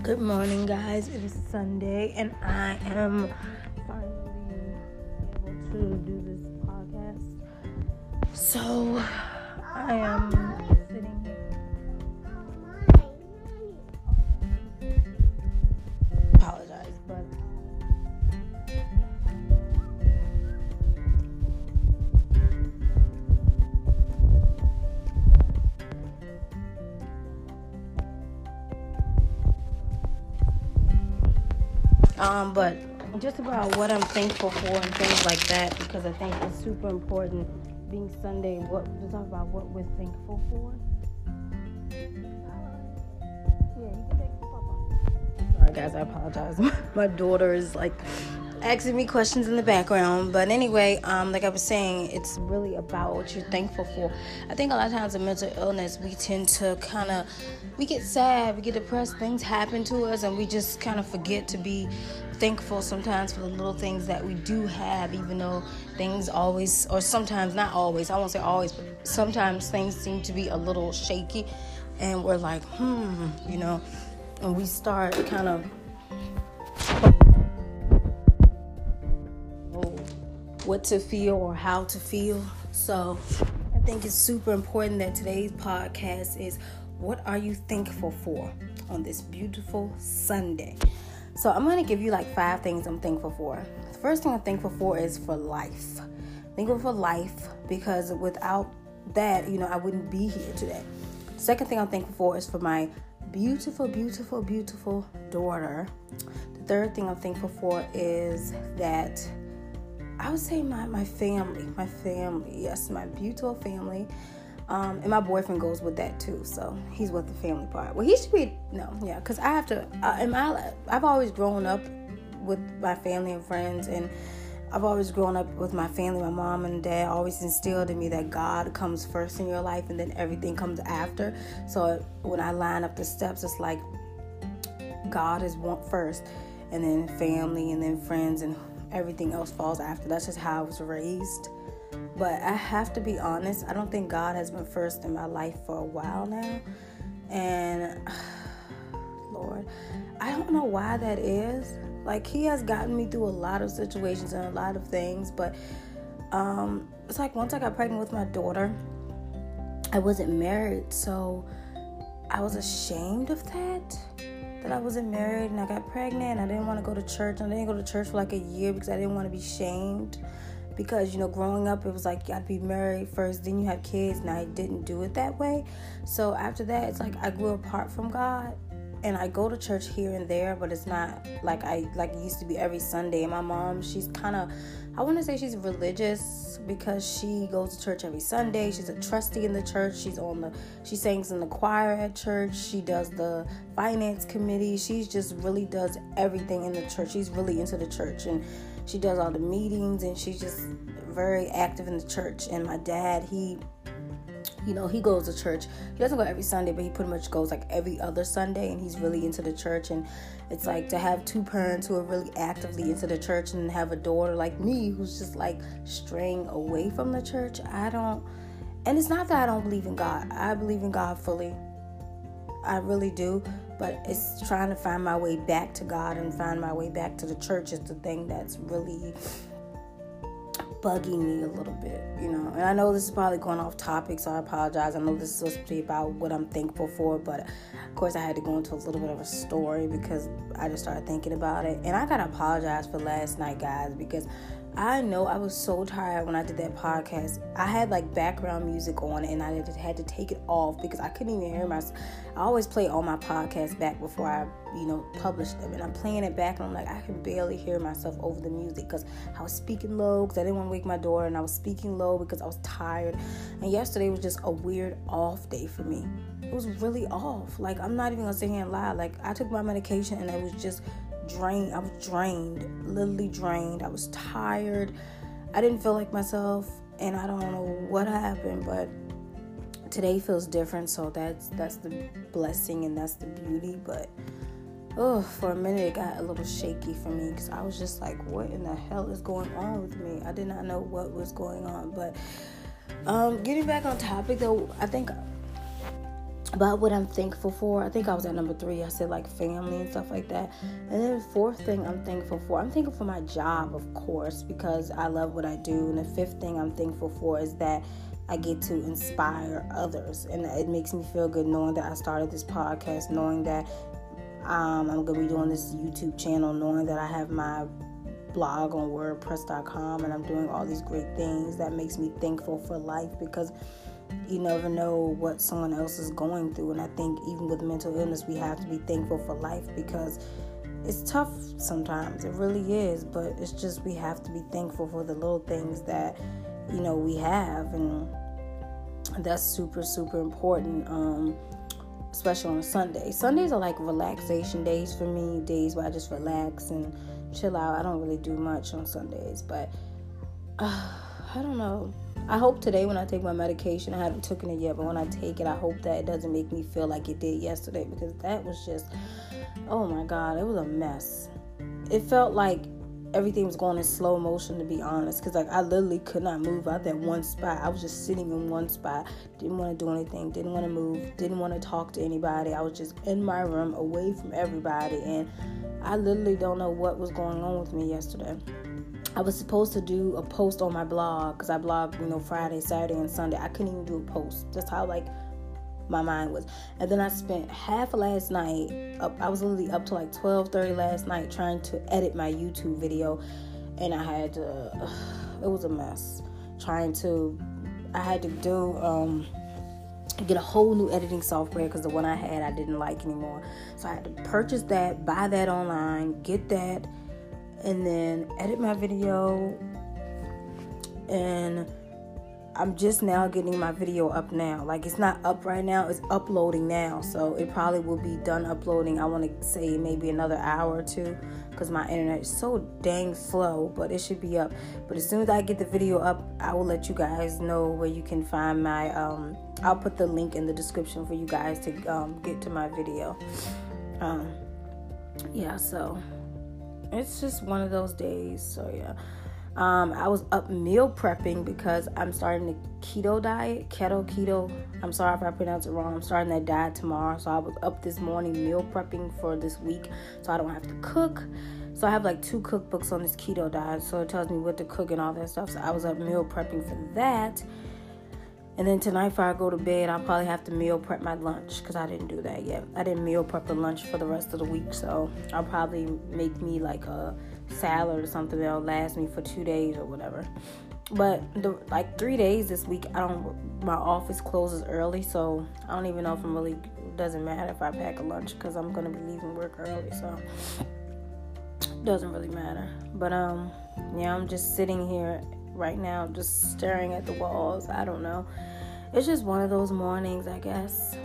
Good morning, guys. It is Sunday, and I am finally able to do this podcast. So, I am sitting here. Apologize, but but just about what I'm thankful for and things like that, because I think it's super important. Being Sunday, to talk about what we're thankful for. Yeah, you can take the papa. Sorry, guys, I apologize. My daughter is asking me questions in the background. But anyway, like I was saying, it's really about what you're thankful for. I think a lot of times in mental illness, we tend to we get sad, we get depressed, things happen to us, and we just kind of forget to be thankful sometimes for the little things that we do have, even though things always, or sometimes not always, I won't say always, but sometimes things seem to be a little shaky, and we're like, and we start kind of what to feel or how to feel. So I think it's super important that today's podcast is, what are you thankful for on this beautiful Sunday? So I'm going to give you 5 things I'm thankful for. The first thing I'm thankful for is for life. Thankful for life because without that, I wouldn't be here today. Second thing I'm thankful for is for my beautiful, beautiful, beautiful daughter. The third thing I'm thankful for is that I would say my family, yes, my beautiful family. And my boyfriend goes with that too, so he's with the family part. Well, he should be, because I have to, I've always grown up with my family and friends, and I've always grown up with my family. My mom and dad always instilled in me that God comes first in your life, and then everything comes after. So when I line up the steps, it's like God is first, and then family, and then friends, and everything else falls after. That's just how I was raised. But I have to be honest, I don't think God has been first in my life for a while now. And Lord, I don't know why that is. He has gotten me through a lot of situations and a lot of things. But it's once I got pregnant with my daughter, I wasn't married. So I was ashamed of that I wasn't married, and I got pregnant. I didn't want to go to church. I didn't go to church for a year because I didn't want to be shamed. Because, growing up, it was you got to be married first, then you have kids, and I didn't do it that way. So after that, it's I grew apart from God, and I go to church here and there, but it's not it used to be every Sunday. And my mom, she's I want to say she's religious because she goes to church every Sunday. She's a trustee in the church. She sings in the choir at church. She does the finance committee. She just really does everything in the church. She's really into the church, and she does all the meetings, and she's just very active in the church. And my dad, he goes to church. He doesn't go every Sunday, but he pretty much goes every other Sunday, and he's really into the church. And it's to have 2 parents who are really actively into the church, and have a daughter like me who's just straying away from the church. And it's not that I don't believe in God. I believe in God fully. I really do. But it's trying to find my way back to God and find my way back to the church is the thing that's really bugging me a little bit, And I know this is probably going off topic, so I apologize. I know this is supposed to be about what I'm thankful for, but of course I had to go into a little bit of a story because I just started thinking about it. And I gotta apologize for last night, guys, because I know I was so tired when I did that podcast. I had background music on, and I just had to take it off because I couldn't even hear myself. I always play all my podcasts back before I, publish them. And I'm playing it back, and I'm I can barely hear myself over the music because I was speaking low because I didn't want to wake my daughter, and I was speaking low because I was tired. And yesterday was just a weird off day for me. It was really off. I'm not even going to sit here and lie. I took my medication, and I was just drained. I was drained, literally drained. I was tired. I didn't feel like myself, and I don't know what happened, but today feels different. So that's the blessing, and that's the beauty. But for a minute it got a little shaky for me because I was just what in the hell is going on with me? I did not know what was going on. But getting back on topic though, I think about what I'm thankful for. I think I was at number 3. I said like family and stuff like that. And then the 4th thing I'm thankful for my job, of course, because I love what I do. And the 5th thing I'm thankful for is that I get to inspire others. And it makes me feel good knowing that I started this podcast, knowing that I'm going to be doing this YouTube channel, knowing that I have my blog on wordpress.com and I'm doing all these great things. That makes me thankful for life, because you never know what someone else is going through. And I think even with mental illness, we have to be thankful for life, because it's tough sometimes. It really is. But it's just, we have to be thankful for the little things that, we have. And that's super, super important, especially on a Sunday. Sundays are like relaxation days for me, days where I just relax and chill out. I don't really do much on Sundays, but I don't know. I hope today when I take my medication, I haven't taken it yet, but when I take it, I hope that it doesn't make me feel like it did yesterday, because that was just, oh my God, it was a mess. It felt like everything was going in slow motion, to be honest, because like I literally could not move out that one spot. I was just sitting in one spot, didn't want to do anything, didn't want to move, didn't want to talk to anybody. I was just in my room away from everybody, and I literally don't know what was going on with me yesterday. I was supposed to do a post on my blog, because I blog, Friday, Saturday, and Sunday. I couldn't even do a post. That's how, my mind was. And then I spent half of last night up. I was literally up to 12:30 last night trying to edit my YouTube video. And I had to, it was a mess. I had to get a whole new editing software, because the one I had, I didn't like anymore. So I had to purchase that, buy that online, get that, and then edit my video. And I'm just now getting my video up now. It's not up right now, it's uploading now. So it probably will be done uploading, I want to say maybe another hour or 2, because my internet is so dang slow, but it should be up. But as soon as I get the video up, I will let you guys know where you can find my, I'll put the link in the description for you guys to get to my video. So it's just one of those days. So yeah. I was up meal prepping because I'm starting the keto diet, keto. I'm sorry if I pronounced it wrong. I'm starting that diet tomorrow. So I was up this morning meal prepping for this week, so I don't have to cook. So I have 2 cookbooks on this keto diet, so it tells me what to cook and all that stuff. So I was up meal prepping for that. And then tonight, before I go to bed, I'll probably have to meal prep my lunch, because I didn't do that yet. I didn't meal prep the lunch for the rest of the week, so I'll probably make me a salad or something that'll last me for 2 days or whatever. But 3 days this week, my office closes early, so I don't even know if it doesn't matter if I pack a lunch, because I'm going to be leaving work early, so it doesn't really matter. But I'm just sitting here right now, just staring at the walls. I don't know. It's just one of those mornings, I guess.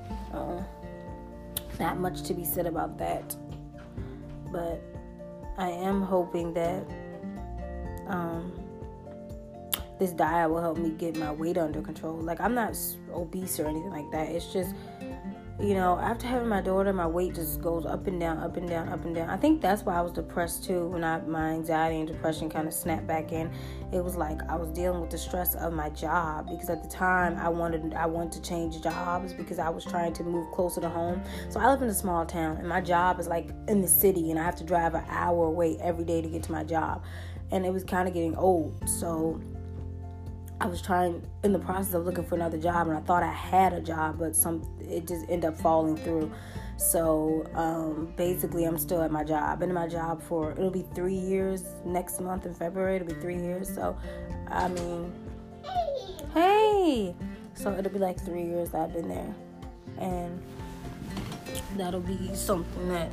Not much to be said about that. But I am hoping that this diet will help me get my weight under control. I'm not obese or anything like that. It's just, after having my daughter, my weight just goes up and down, up and down, up and down. I think that's why I was depressed too, when my anxiety and depression kind of snapped back in. It was I was dealing with the stress of my job, because at the time I wanted to change jobs, because I was trying to move closer to home. So I live in a small town, and my job is in the city, and I have to drive an hour away every day to get to my job. And it was kind of getting old, so I was in the process of looking for another job, and I thought I had a job, but it just ended up falling through. So basically, I'm still at my job. Been in my job it'll be 3 years next month in February. It'll be 3 years. So, hey! So it'll be 3 years that I've been there, and that'll be something that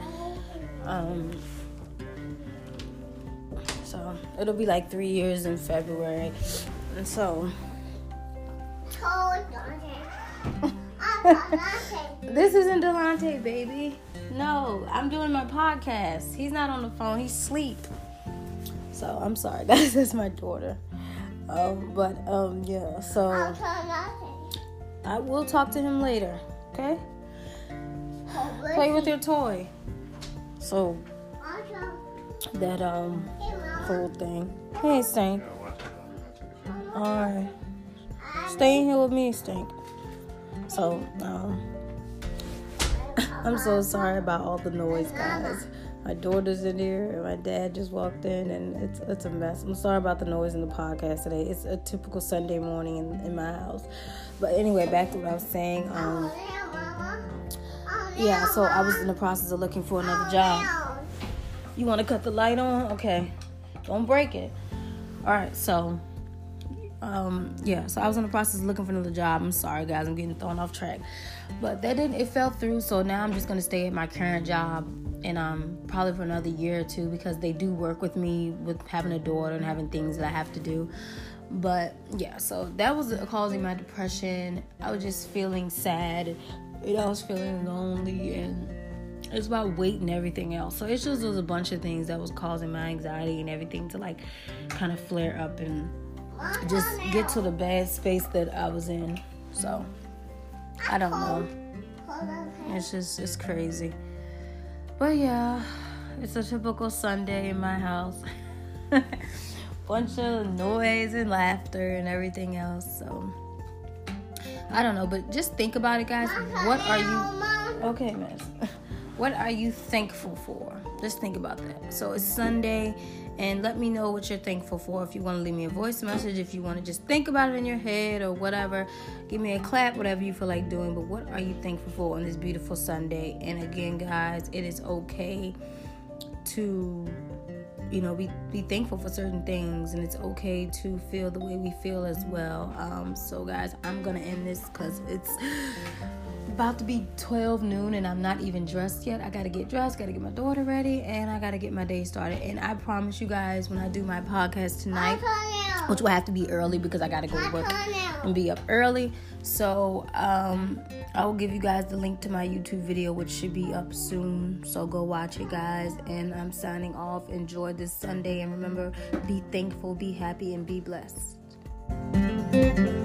so it'll be 3 years in February. And so this isn't Delante, baby. No, I'm doing my podcast. He's not on the phone. He's asleep. So I'm sorry, guys. That's my daughter. Yeah. So I will talk to him later. Okay. Play with your toy. So that whole thing. Hey, Stink. Alright. Stay in here with me, Stink. So, I'm so sorry about all the noise, guys. My daughter's in here, and my dad just walked in, and it's a mess. I'm sorry about the noise in the podcast today. It's a typical Sunday morning in my house. But anyway, back to what I was saying. Yeah, so I was in the process of looking for another job. You want to cut the light on? Okay. Don't break it. All right, so... so I was in the process of looking for another job. I'm sorry, guys, I'm getting thrown off track, but it fell through. So now I'm just gonna stay at my current job, and probably for another year or two, because they do work with me with having a daughter and having things that I have to do. But yeah, so that was causing my depression. I was just feeling sad, I was feeling lonely, and it's about weight and everything else. So it just was a bunch of things that was causing my anxiety and everything to like kind of flare up and just get to the bad space that I was in. So I don't know. It's crazy. But yeah, it's a typical Sunday in my house. Bunch of noise and laughter and everything else. So I don't know, but just think about it, guys. What are you... Okay, miss. What are you thankful for? Just think about that. So it's Sunday, and let me know what you're thankful for. If you want to leave me a voice message, if you want to just think about it in your head or whatever, give me a clap, whatever you feel like doing. But what are you thankful for on this beautiful Sunday? And again, guys, it is okay to, be thankful for certain things, and it's okay to feel the way we feel as well. So guys, I'm going to end this because it's about to be 12 noon and I'm not even dressed yet. I gotta get dressed, gotta get my daughter ready, and I gotta get my day started. And I promise you guys, when I do my podcast tonight, which will have to be early because I gotta go to work and be up early, so I will give you guys the link to my YouTube video, which should be up soon, so go watch it, guys. And I'm signing off. Enjoy this Sunday, and remember, be thankful, be happy, and be blessed.